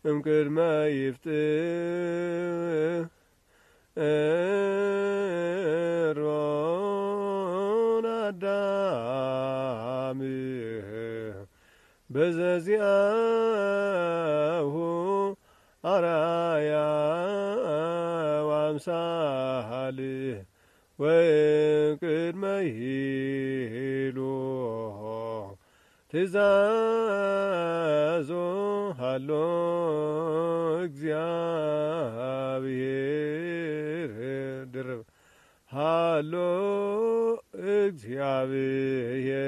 እምቅድመ ይፍጥሮን አዳም በዘዚአሁ አራያ ወአምሳል ወቅድመ ይሎ ትእዛዞ ሃሎ እግዚአብሔር ድርብ ሃሎ እግዚአብሔር